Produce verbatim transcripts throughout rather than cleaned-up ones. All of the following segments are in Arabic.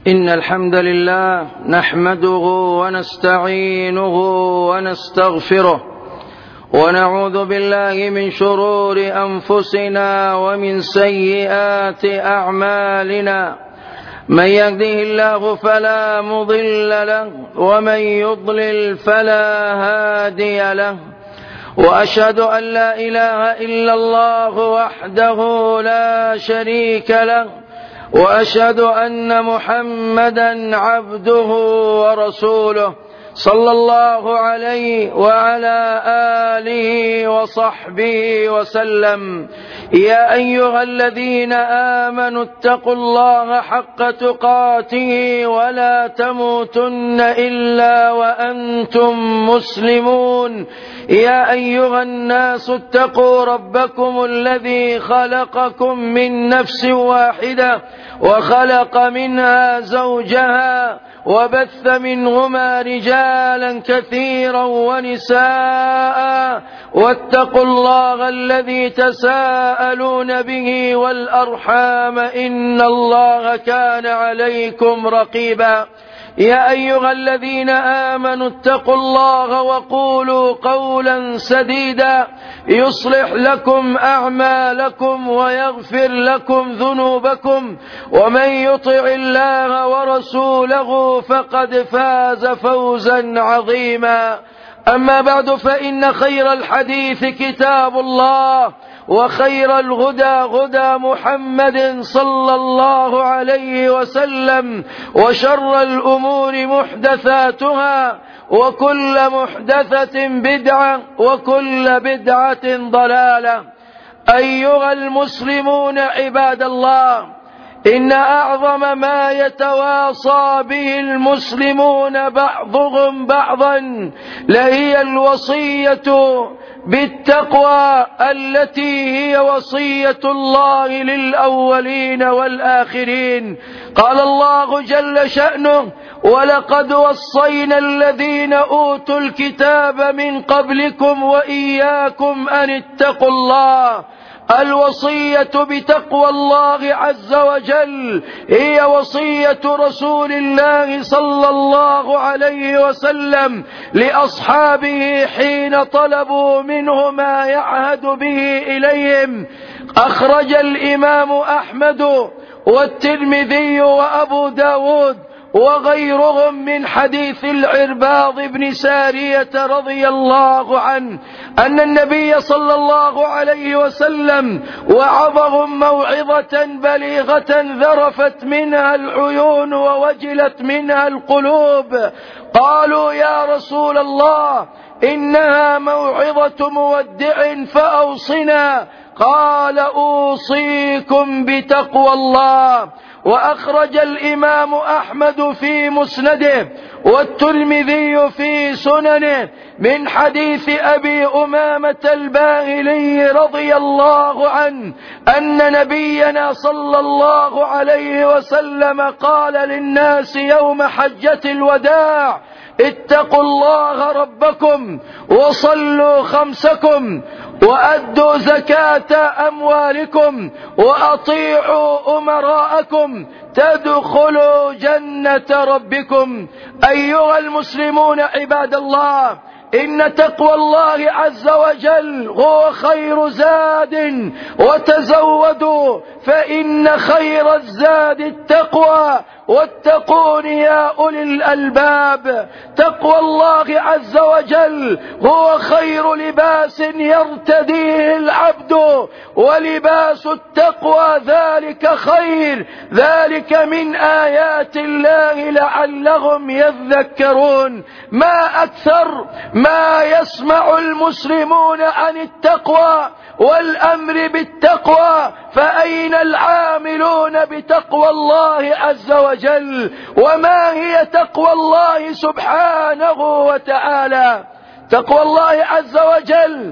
إن الحمد لله نحمده ونستعينه ونستغفره ونعوذ بالله من شرور أنفسنا ومن سيئات أعمالنا. من يهده الله فلا مضل له ومن يضلل فلا هادي له، وأشهد أن لا إله إلا الله وحده لا شريك له، وأشهد أن محمدا عبده ورسوله صلى الله عليه وعلى آله وصحبه وسلم. يا أيها الذين آمنوا اتقوا الله حق تقاته ولا تموتن إلا وأنتم مسلمون. يا أيها الناس اتقوا ربكم الذي خلقكم من نفس واحدة وخلق منها زوجها وبث منهما رجالا كثيرا ونساء، واتقوا الله الذي تساءلون به والأرحام إن الله كان عليكم رقيبا. يا أيها الذين آمنوا اتقوا الله وقولوا قولا سديدا يصلح لكم أعمالكم ويغفر لكم ذنوبكم، ومن يطع الله ورسوله فقد فاز فوزا عظيما. أما بعد، فإن خير الحديث كتاب الله، وخير الهدى هدى محمد صلى الله عليه وسلم، وشر الأمور محدثاتها، وكل محدثة بدعة، وكل بدعة ضلالة. أيها المسلمون عباد الله، إن أعظم ما يتواصى به المسلمون بعضهم بعضا لهي الوصية بالتقوى التي هي وصية الله للأولين والآخرين. قال الله جل شأنه: ولقد وصينا الذين أوتوا الكتاب من قبلكم وإياكم أن اتقوا الله. الوصية بتقوى الله عز وجل هي وصية رسول الله صلى الله عليه وسلم لأصحابه حين طلبوا منه ما يعهد به إليهم. أخرج الإمام أحمد والترمذي وأبو داود وغيرهم من حديث العرباض بن سارية رضي الله عنه أن النبي صلى الله عليه وسلم وعظهم موعظة بليغة ذرفت منها العيون ووجلت منها القلوب. قالوا: يا رسول الله، إنها موعظة مودع فأوصنا. قال: أوصيكم بتقوى الله. وأخرج الإمام أحمد في مسنده والترمذي في سننه من حديث أبي أمامة الباهلي رضي الله عنه أن نبينا صلى الله عليه وسلم قال للناس يوم حجة الوداع: اتقوا الله ربكم وصلوا خمسكم وأدوا زكاة أموالكم وأطيعوا أمراءكم تدخلوا جنة ربكم. أيها المسلمون عباد الله، إن تقوى الله عز وجل هو خير زاد، وتزودوا فإن خير الزاد التقوى، واتقون يا أولي الألباب. تقوى الله عز وجل هو خير لباس يرتديه العبد، ولباس التقوى ذلك خير، ذلك من آيات الله لعلهم يذكرون. ما أكثر ما يسمع المسلمون عن التقوى والأمر بالتقوى، فأين العاملون بتقوى الله عز وجل؟ وما هي تقوى الله سبحانه وتعالى؟ تقوى الله عز وجل،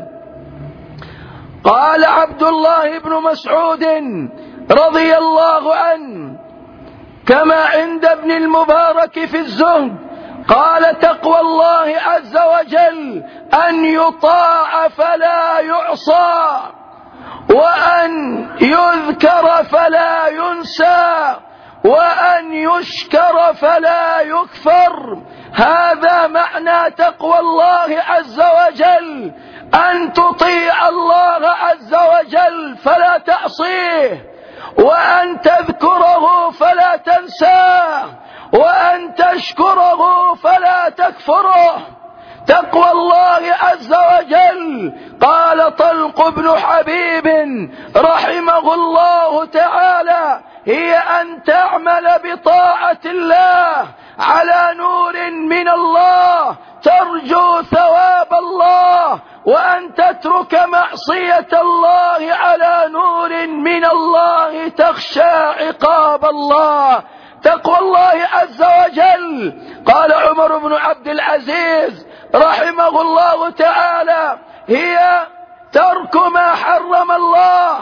قال عبد الله بن مسعود رضي الله عنه كما عند ابن المبارك في الزهد، قال: تقوى الله عز وجل أن يطاع فلا يعصى، وأن يذكر فلا ينسى، وأن يشكر فلا يكفر. هذا معنى تقوى الله عز وجل، أن تطيع الله عز وجل فلا تعصيه، وأن تذكره فلا تنساه، وأن تشكره فلا تكفره. تقوى الله عز وجل. قال طلق بن حبيب رحمه الله تعالى: هي أن تعمل بطاعة الله على نور من الله ترجو ثواب الله، وأن تترك معصية الله على نور من الله تخشى عقاب الله. تقوى الله عز وجل. قال عمر بن عبد العزيز رحمه الله تعالى: هي ترك ما حرم الله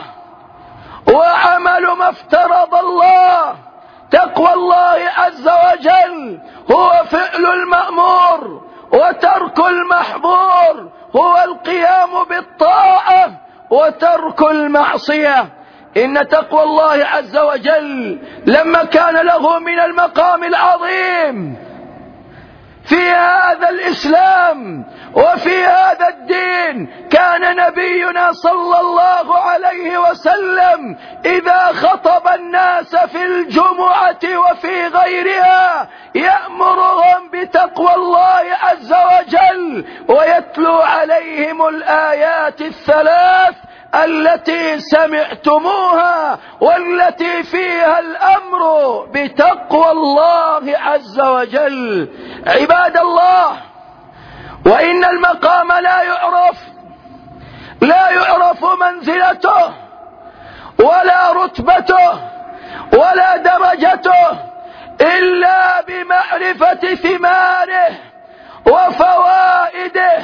وعمل ما افترض الله. تقوى الله عز وجل هو فعل المأمور وترك المحظور، هو القيام بالطاعة وترك المعصية. إن تقوى الله عز وجل لما كان له من المقام العظيم في هذا الإسلام وفي هذا الدين، كان نبينا صلى الله عليه وسلم إذا خطب الناس في الجمعة وفي غيرها يأمرهم بتقوى الله عز وجل، ويتلو عليهم الآيات الثلاث التي سمعتموها والتي فيها الأمر بتقوى الله عز وجل. عباد الله، وإن المقام لا يعرف لا يعرف منزلته ولا رتبته ولا درجته إلا بمعرفة ثماره وفوائده.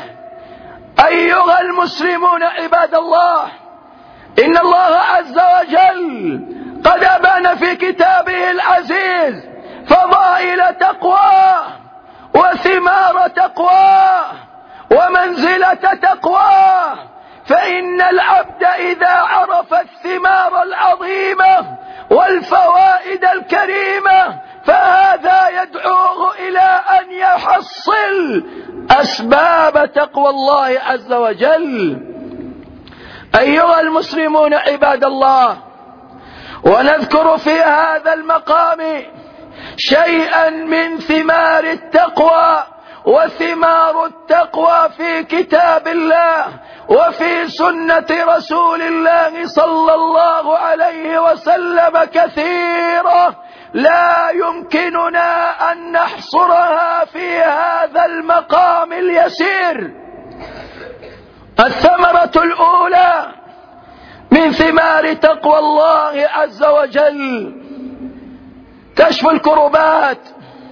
أيها المسلمون عباد الله، إن الله عز وجل قد أبان في كتابه العزيز فضائل تقواه وثمار تقواه ومنزلة تقواه. فإن العبد إذا عرف الثمار العظيمة والفوائد الكريمة فهذا يدعوه إلى أن يحصل أسباب تقوى الله عز وجل. أيها المسلمون عباد الله، ونذكر في هذا المقام شيئا من ثمار التقوى. وثمار التقوى في كتاب الله وفي سنة رسول الله صلى الله عليه وسلم كثيرة لا يمكننا أن نحصرها في هذا المقام اليسير. الثمرة الأولى من ثمار تقوى الله عز وجل كشف الكربات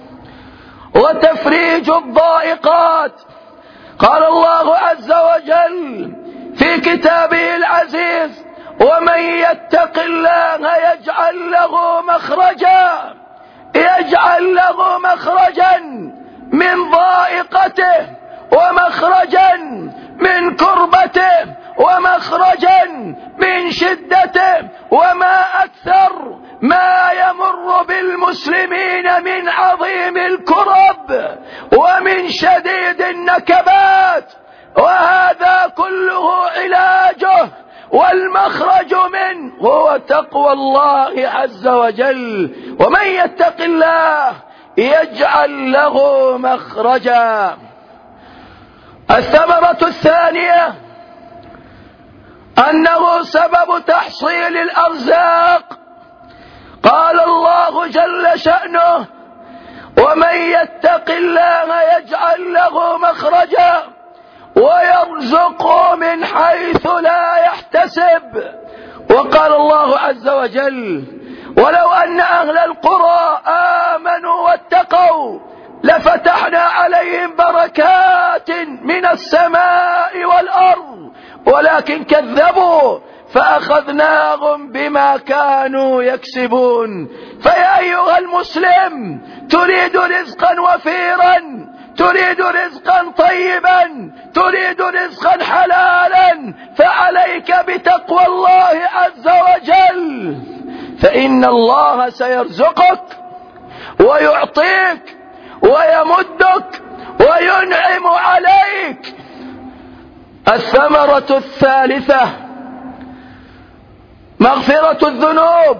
وتفريج الضائقات. قال الله عز وجل في كتابه العزيز: ومن يتق الله يجعل له مخرجا يجعل له مخرجا من ضائقته ومخرجا من كربته ومخرجا من شدته. وما أكثر ما يمر بالمسلمين من عظيم الكرب ومن شديد النكبات، وهذا كله علاجه والمخرج منه هو تقوى الله عز وجل. ومن يتق الله يجعل له مخرجا. الثمرة الثانية أنه سبب تحصيل الأرزاق. قال الله جل شأنه: ومن يتق الله يجعل له مخرجا ويرزقه من حيث لا يحتسب. وقال الله عز وجل: ولو أن أهل القرى آمنوا واتقوا لفتحنا عليهم بركات من السماء والأرض ولكن كذبوا فأخذناهم بما كانوا يكسبون. فيا أيها المسلم، تريد رزقا وفيرا، تريد رزقا طيبا، تريد رزقا حلالا، فعليك بتقوى الله عز وجل. فإن الله سيرزقك ويعطيك ويمدك وينعم عليك. الثمرة الثالثة مغفرة الذنوب.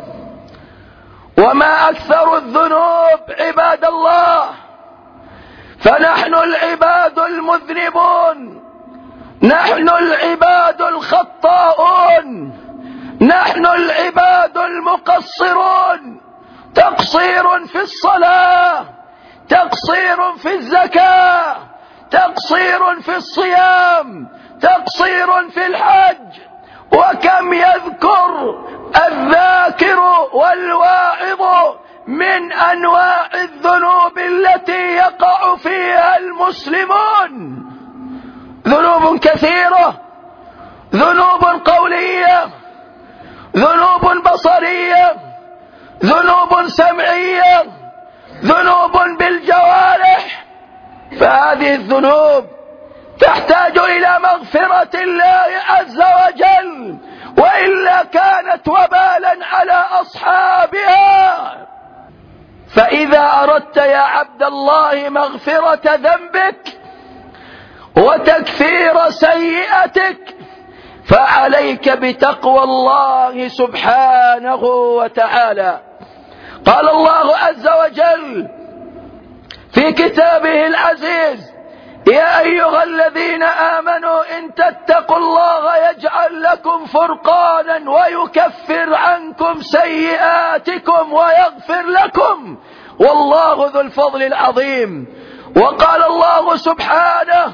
وما أكثر الذنوب عباد الله، فنحن العباد المذنبون، نحن العباد الخطاؤون، نحن العباد المقصرون، تقصير في الصلاة، تقصير في الزكاة، تقصير في الصيام، تقصير في الحج. وكم يذكر الذاكر والواعظ من أنواع الذنوب التي يقع فيها المسلمون. ذنوب كثيرة، ذنوب قولية، ذنوب بصرية، ذنوب سمعية، ذنوب بالجوارح. فهذه الذنوب تحتاج إلى مغفرة الله عز وجل، وإلا كانت وبالا على أصحابها. فإذا أردت يا عبد الله مغفرة ذنبك وتكفير سيئتك فعليك بتقوى الله سبحانه وتعالى. قال الله عز وجل في كتابه العزيز: يا أيها الذين آمنوا إن تتقوا الله يجعل لكم فرقانا ويكفر عنكم سيئاتكم ويغفر لكم والله ذو الفضل العظيم. وقال الله سبحانه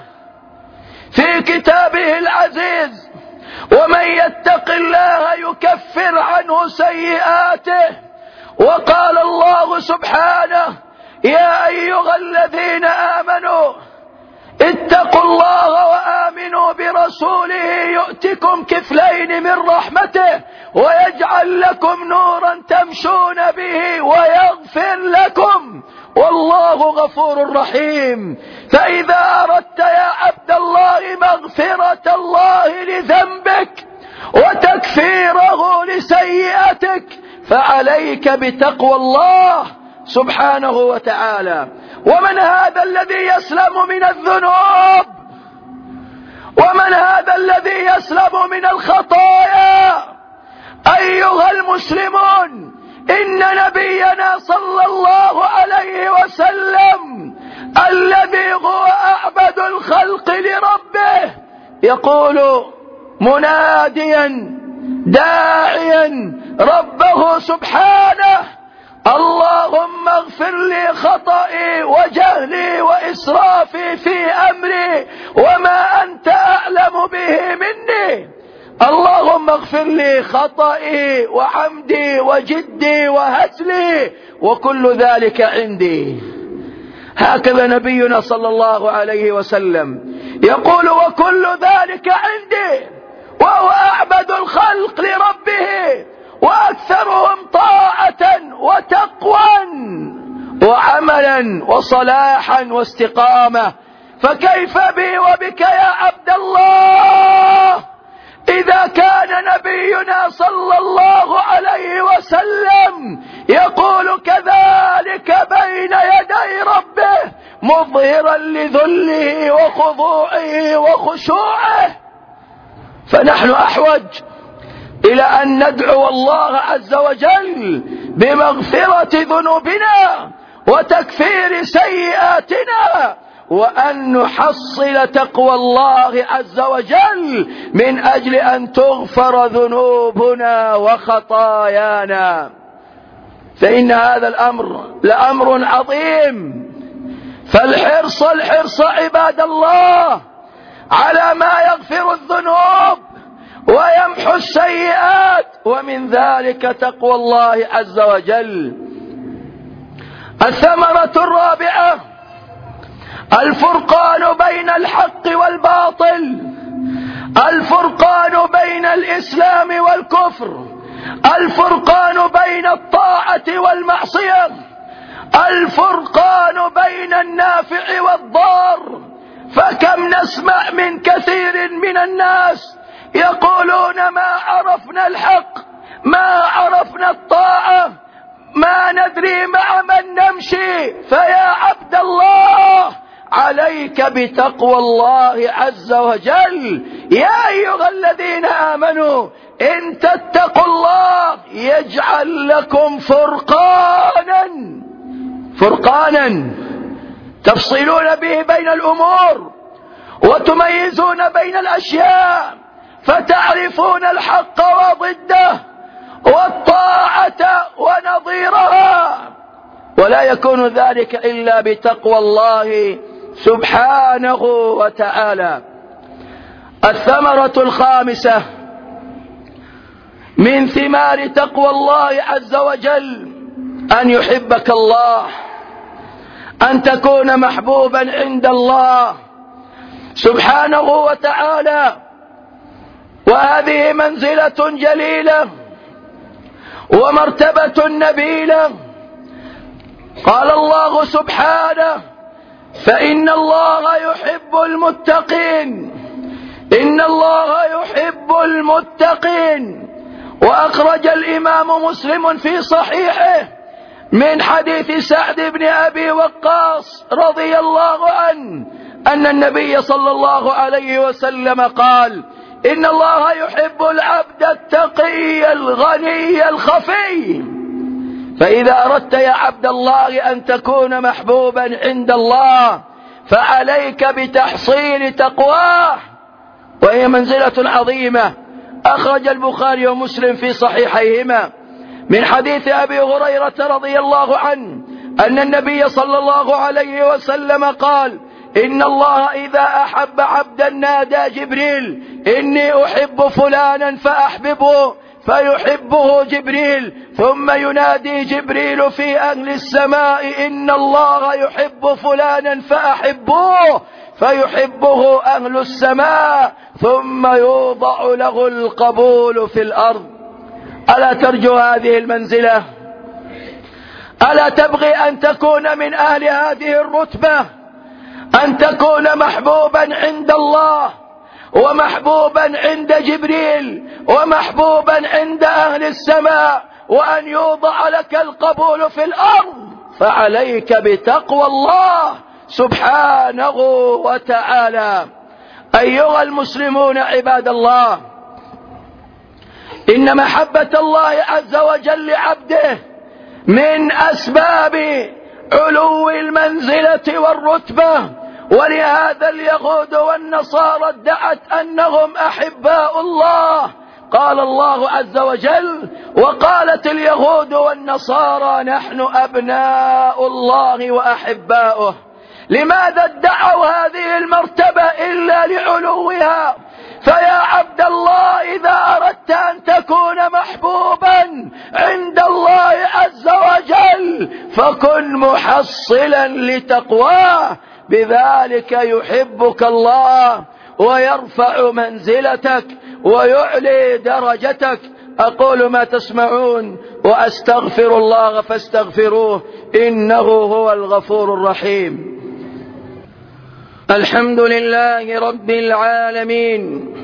في كتابه العزيز: ومن يتق الله يكفر عنه سيئاته. وقال الله سبحانه: يا أيها الذين آمنوا اتقوا الله وآمنوا برسوله يؤتكم كفلين من رحمته ويجعل لكم نورا تمشون به ويغفر لكم والله غفور رحيم. فإذا أردت يا عبد الله مغفرة الله لذنبك وتكفيره لسيئتك فعليك بتقوى الله سبحانه وتعالى. ومن هذا الذي يسلم من الذنوب؟ ومن هذا الذي يسلم من الخطايا؟ أيها المسلمون، إن نبينا صلى الله عليه وسلم الذي هو أعبد الخلق لربه يقول مناديا داعيا ربه سبحانه: اللهم اغفر لي خطئي وجهلي وإسرافي في أمري وما أنت أعلم به مني. اللهم اغفر لي خطئي وعمدي وجدي وهزلي وكل ذلك عندي. هكذا نبينا صلى الله عليه وسلم يقول: وكل ذلك عندي، وهو أعبد الخلق لربه وأكثرهم طاعة وتقوى وعملا وصلاحا واستقامة. فكيف بي وبك يا عبد الله إذا كان نبينا صلى الله عليه وسلم يقول كذلك بين يدي ربه مظهرا لذله وخضوعه وخشوعه؟ فنحن أحوج إلى أن ندعو الله عز وجل بمغفرة ذنوبنا وتكفير سيئاتنا، وأن نحصل تقوى الله عز وجل من أجل أن تغفر ذنوبنا وخطايانا. فإن هذا الأمر لأمر عظيم، فالحرص الحرص عباد الله على ما يغفر الذنوب ويمحو السيئات، ومن ذلك تقوى الله عز وجل. الثمرة الرابعة الفرقان بين الحق والباطل، الفرقان بين الإسلام والكفر، الفرقان بين الطاعة والمعصية، الفرقان بين النافع والضار. فكم نسمع من كثير من الناس يقولون: ما عرفنا الحق ما عرفنا الطاعة، ما ندري مع من نمشي. فيا عبد الله عليك بتقوى الله عز وجل. يا أيها الذين آمنوا إن تتقوا الله يجعل لكم فرقانا فرقانا تفصلون به بين الأمور وتميزون بين الأشياء، فتعرفون الحق وضده والطاعة ونظيرها، ولا يكون ذلك إلا بتقوى الله سبحانه وتعالى. الثمرة الخامسة من ثمار تقوى الله عز وجل أن يحبك الله، أن تكون محبوبا عند الله سبحانه وتعالى. وهذه منزلة جليلة ومرتبة نبيلة. قال الله سبحانه: فإن الله يحب المتقين، إن الله يحب المتقين. وأخرج الإمام مسلم في صحيحه من حديث سعد بن أبي وقاص رضي الله عنه أن النبي صلى الله عليه وسلم قال: إن الله يحب العبد التقي الغني الخفي. فإذا أردت يا عبد الله أن تكون محبوبا عند الله فعليك بتحصيل تقواه، وهي منزلة عظيمة. أخرج البخاري ومسلم في صحيحيهما من حديث أبي هريرة رضي الله عنه أن النبي صلى الله عليه وسلم قال: إن الله إذا أحب عبدا نادى جبريل: إني أحب فلانا فأحببه، فيحبه جبريل، ثم ينادي جبريل في أهل السماء: إن الله يحب فلانا فأحبوه، فيحبه أهل السماء، ثم يوضع له القبول في الأرض. ألا ترجو هذه المنزلة؟ ألا تبغي أن تكون من أهل هذه الرتبة، أن تكون محبوبا عند الله ومحبوبا عند جبريل ومحبوبا عند أهل السماء، وأن يوضع لك القبول في الأرض؟ فعليك بتقوى الله سبحانه وتعالى. أيها المسلمون عباد الله، إن محبة الله عز وجل لعبده من أسباب علو المنزلة والرتبة، ولهذا اليهود والنصارى ادعت أنهم أحباء الله. قال الله عز وجل: وقالت اليهود والنصارى نحن أبناء الله وأحباؤه. لماذا ادعوا هذه المرتبة إلا لعلوها؟ فيا عبد الله، إذا أردت أن تكون محبوبا عند الله عز وجل فكن محصلا لتقواه، بذلك يحبك الله ويرفع منزلتك ويعلي درجتك. أقول ما تسمعون وأستغفر الله فاستغفروه إنه هو الغفور الرحيم. الحمد لله رب العالمين،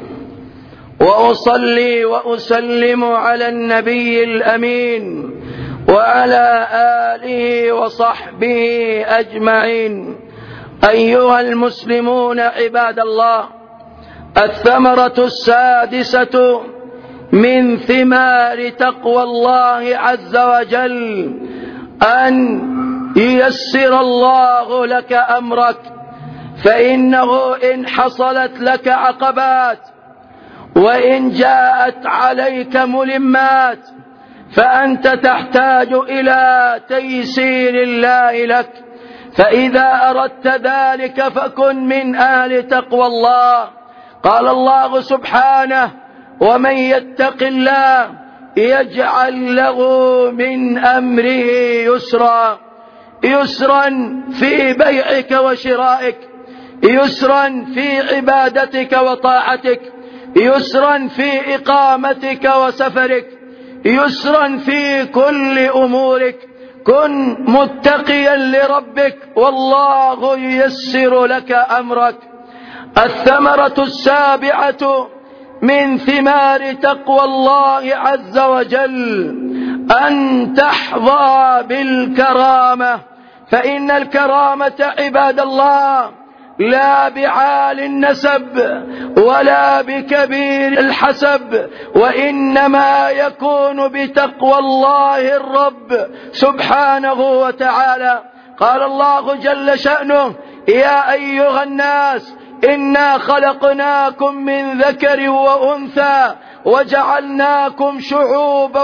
وأصلي وأسلم على النبي الأمين وعلى آله وصحبه أجمعين. أيها المسلمون عباد الله، الثمرة السادسة من ثمار تقوى الله عز وجل أن ييسر الله لك أمرك، فإنه إن حصلت لك عقبات وإن جاءت عليك ملمات فأنت تحتاج إلى تيسير الله لك. فإذا أردت ذلك فكن من أهل تقوى الله. قال الله سبحانه: ومن يتق الله يجعل له من أمره يسرا. يسرا في بيعك وشرائك، يسرا في عبادتك وطاعتك، يسرا في إقامتك وسفرك، يسرا في كل أمورك. كن متقيا لربك والله ييسر لك أمرك. الثمرة السابعة من ثمار تقوى الله عز وجل أن تحظى بالكرامة، فإن الكرامة عباد الله لا بعال النسب ولا بكبير الحسب، وإنما يكون بتقوى الله الرب سبحانه وتعالى. قال الله جل شأنه: يا أيها الناس إنا خلقناكم من ذكر وأنثى وجعلناكم شعوبا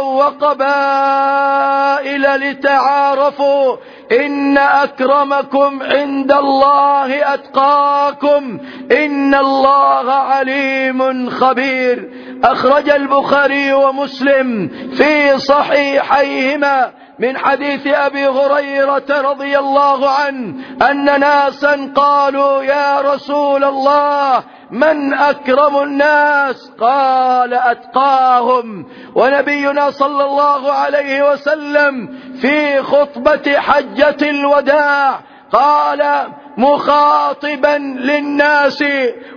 وقبائل لتعارفوا إن أكرمكم عند الله أتقاكم إن الله عليم خبير. أخرج البخاري ومسلم في صحيحيهما من حديث أبي هريرة رضي الله عنه أن ناسا قالوا: يا رسول الله من أكرم الناس؟ قال: أتقاهم. ونبينا صلى الله عليه وسلم في خطبة حجة الوداع قال مخاطبا للناس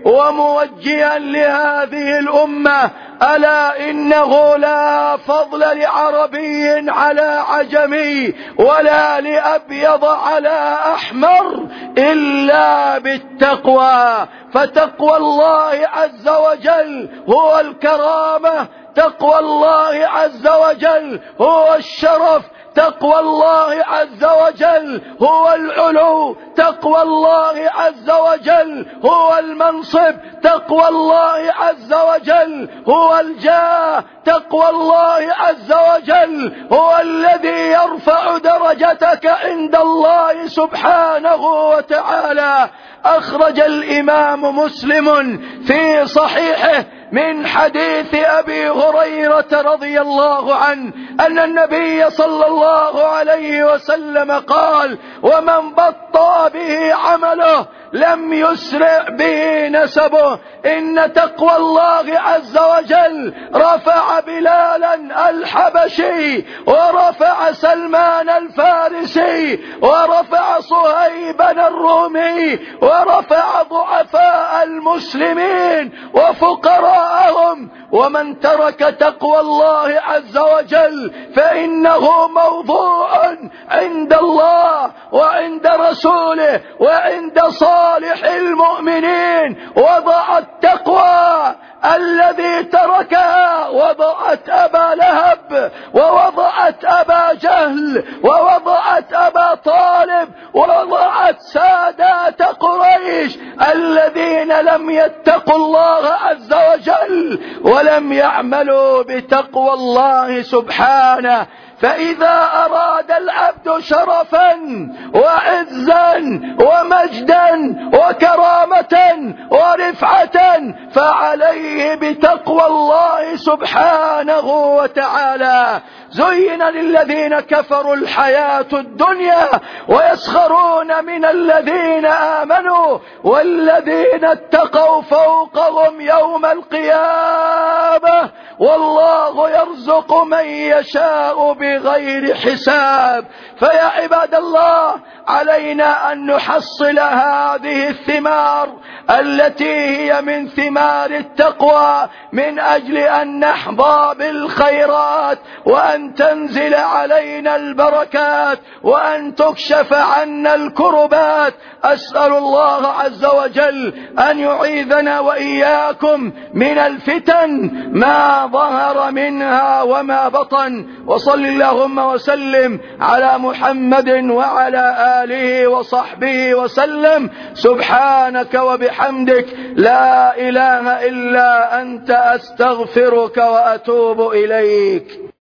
وموجها لهذه الأمة: ألا إنه لا فضل لعربي على عجمي ولا لأبيض على أحمر إلا بالتقوى، فتقوى الله عز وجل هو الكرامة، تقوى الله عز وجل هو الشرف، تقوى الله عز وجل هو العلو، تقوى الله عز وجل هو المنصب، تقوى الله عز وجل هو الجاه، تقوى الله عز وجل هو الذي يرفع درجتك عند الله سبحانه وتعالى. أخرج الإمام مسلم في صحيحه من حديث أبي هريرة رضي الله عنه أن النبي صلى الله عليه وسلم قال: ومن بطأ به عمله لم يسرع به نسبه. إن تقوى الله عز وجل رفع بلالا الحبشي ورفع سلمان الفارسي ورفع صهيبا الرومي ورفع ضعفاء المسلمين وفقراءهم. ومن ترك تقوى الله عز وجل فإنه موضوع عند الله وعند رسوله وعند صالح المؤمنين. وضع التقوى الذي تركها وضعت أبا لهب ووضعت أبا جهل ووضعت أبا طالب ووضعت سادات قريش الذين لم يتقوا الله عز وجل ولم يعملوا بتقوى الله سبحانه. فإذا أراد العبد شرفا وعزا ومجدا وكرامة ورفعة فعليه بتقوى الله سبحانه وتعالى. زين للذين كفروا الحياة الدنيا ويسخرون من الذين آمنوا والذين اتقوا فوقهم يوم القيامة والله يرزق من يشاء بغير حساب. فيا عباد الله علينا أن نحصل هذه الثمار التي هي من ثمار التقوى من أجل أن نحظى بالخيرات وأن تنزل علينا البركات وأن تكشف عنا الكربات. أسأل الله عز وجل أن يعيذنا وإياكم من الفتن ما ظهر منها وما بطن. وصل اللهم وسلم على محمد وعلى آله وصحبه وسلم. سبحانك وبحمدك لا إله إلا أنت أستغفرك وأتوب إليك.